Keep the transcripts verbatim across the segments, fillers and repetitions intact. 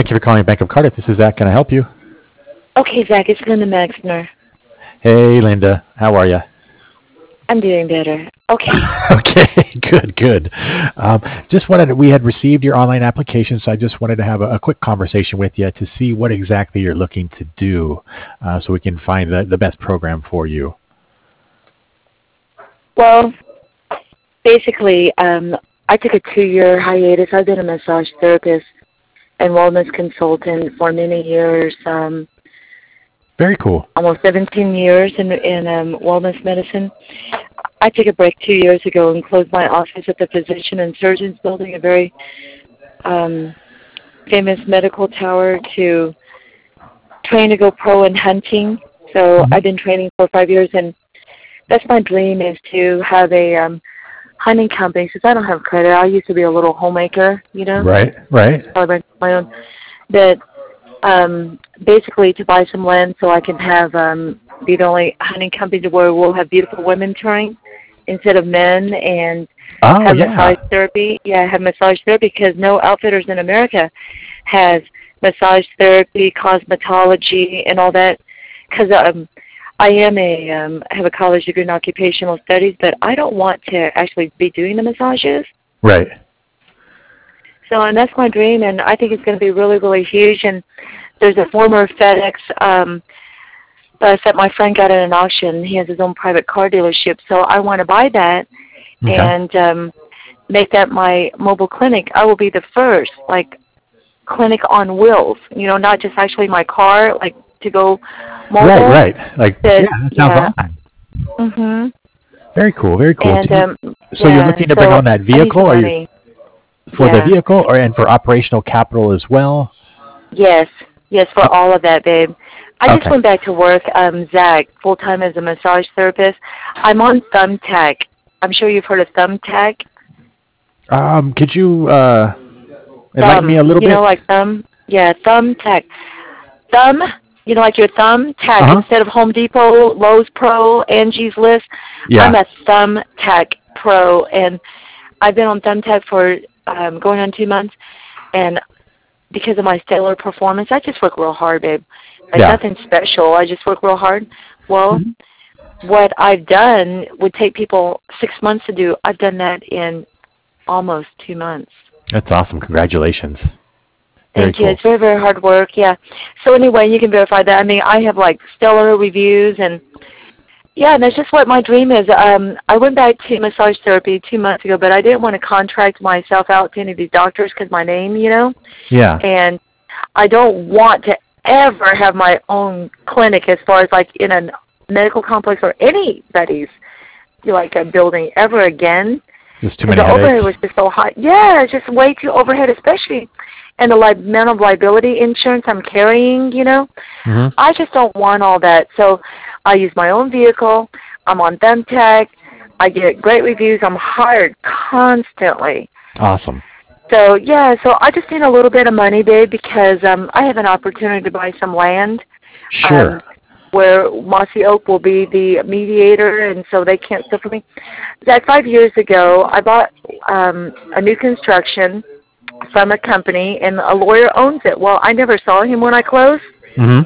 Thank you for calling Bank of Cardiff. This is Zach. Can I help you? Okay, Zach, it's Linda Maxner. Hey, Linda. How are you? I'm doing better. Okay. Okay, good, good. Um, just wanted to, we had received your online application, so I just wanted to have a, a quick conversation with you to see what exactly you're looking to do, uh, so we can find the, the best program for you. Well, basically, um, I took a two-year hiatus. I've been a massage therapist and wellness consultant for many years, um, Very cool. almost seventeen years in, in um, wellness medicine. I took a break two years ago and closed my office at the Physician and Surgeons Building, a very um, famous medical tower, to train to go pro in hunting. So Mhm. I've been training for five years, and that's my dream, is to have a um, hunting company. Since I don't have credit, I used to be a little homemaker, you know, Right, right. I rent my own. That um, basically to buy some land so I can have um, be the only hunting company where we'll have beautiful women touring instead of men, and Oh, have yeah. massage therapy. Yeah, have massage therapy, because no outfitters in America has massage therapy, cosmetology, and all that. Because um, I am a um, I have a college degree in occupational studies, but I don't want to actually be doing the massages. Right. So, and that's my dream, and I think it's going to be really, really huge. And there's a former FedEx um, bus that my friend got at an auction. He has his own private car dealership, so I want to buy that Okay. and um, make that my mobile clinic. I will be the first, like, clinic on wheels. You know, not just actually my car, like to go mobile. Right, right. Like, That, yeah, that sounds yeah. awesome. Mhm. Very cool, very cool. And Do you- um, so you're yeah. looking to so bring on that I need vehicle, some or you money. for the Yeah. vehicle, or and for operational capital as well? Yes, yes, for Oh, all of that, babe. I just okay. went back to work, um, Zach, full time as a massage therapist. I'm on Thumbtack. I'm sure you've heard of Thumbtack. Um, could you uh, enlighten me Thumb, a little you know, bit? like thumb. Yeah, Thumbtack. Thumb, you know, like your Thumbtack, Uh huh. instead of Home Depot, Lowe's Pro, Angie's List. I'm Yeah. a Thumbtack Pro, and I've been on Thumbtack for um, going on two months, and because of my stellar performance, I just work real hard, babe. Like, Yeah. nothing special. I just work real hard. Well, Mhm. what I've done would take people six months to do. I've done that in almost two months. That's awesome. Congratulations. Very Thank you. cool. It's very, very hard work, yeah. So anyway, you can verify that. I mean, I have, like, stellar reviews, and, yeah, and that's just what my dream is. Um, I went back to massage therapy two months ago, but I didn't want to contract myself out to any of these doctors because my name, you know, Yeah. and I don't want to ever have my own clinic as far as, like, in a medical complex or anybody's, like, a building ever again. Just too Because many the overhead headaches. was just so high. Yeah, it's just way too overhead, especially in the li- amount of liability insurance I'm carrying, you know. Mhm. I just don't want all that. So I use my own vehicle. I'm on Thumbtack. I get great reviews. I'm hired constantly. Awesome. So, yeah, so I just need a little bit of money, babe, because um, I have an opportunity to buy some land Sure. um, where Mossy Oak will be the mediator, and so they can't sue for me. That five years ago, I bought um, a new construction from a company, and a lawyer owns it. Well, I never saw him when I closed. Mhm.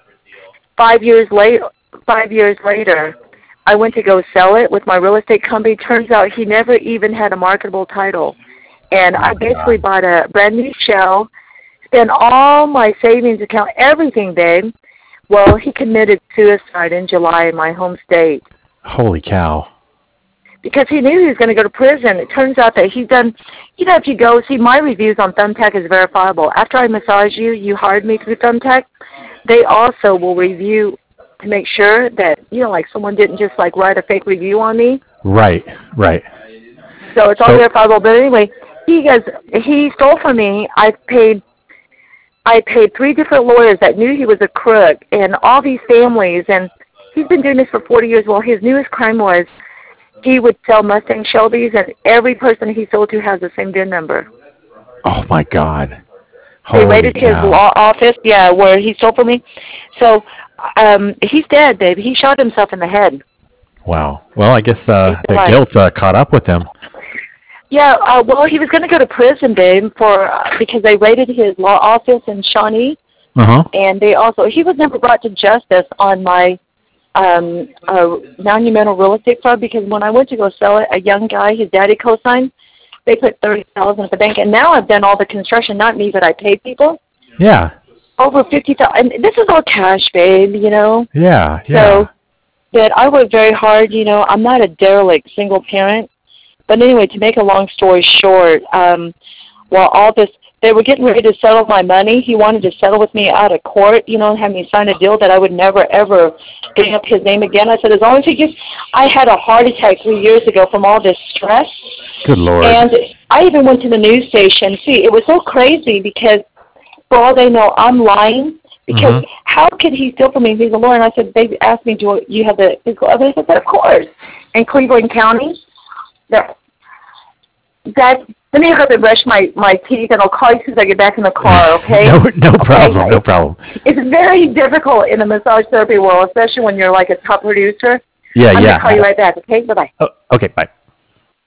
Five years later, five years later, I went to go sell it with my real estate company. Turns out he never even had a marketable title. And I Oh, basically God. bought a brand new shell, spent all my savings account, everything, babe. Well, he committed suicide in July in my home state Holy cow. because he knew he was going to go to prison. It turns out that he's done, you know, if you go, see, my reviews on Thumbtack is verifiable. After I massage you, you hired me through Thumbtack, they also will review to make sure that, you know, like someone didn't just, like, write a fake review on me. Right, right. So it's all So, verifiable. But anyway, he goes, he stole from me. I paid I paid three different lawyers that knew he was a crook and all these families, and he's been doing this for forty years. Well, his newest crime was he would sell Mustang Shelbys, and every person he sold to has the same V I N number. oh my God. They Holy raided his cow. law office, yeah, where he stole from me. So um, he's dead, baby. He shot himself in the head. Wow. Well, I guess uh, He's the alive. guilt uh, caught up with him. Yeah, uh, well, he was going to go to prison, babe, for uh, because they raided his law office in Shawnee, Uh-huh. and they also he was never brought to justice on my um, uh, monumental real estate fraud because when I went to go sell it, a young guy, his daddy co-signed, they put thirty thousand at the bank, and now I've done all the construction, not me, but I paid people Yeah. over fifty thousand. And this is all cash, babe, you know. Yeah. Yeah. So that I work very hard, you know. I'm not a derelict single parent. But anyway, to make a long story short, um, while all this, they were getting ready to settle my money. He wanted to settle with me out of court, you know, and have me sign a deal that I would never, ever bring up his name again. I said, as long as he gets, I had a heart attack three years ago from all this stress. Good Lord. And I even went to the news station. See, it was so crazy because for all they know, I'm lying. Because mm-hmm. how could he steal from me if he's a lawyer? And I said, they asked me, do you have the physical evidence? I said, of course. In Cleveland County. That, that, let me hurry up and brush my, my teeth, and I'll call you as soon as I get back in the car, okay? no, no problem, okay? no problem. It's very difficult in the massage therapy world, especially when you're like a top producer. Yeah, I'm yeah. going to call you right back, okay? Bye-bye. Oh, okay, bye.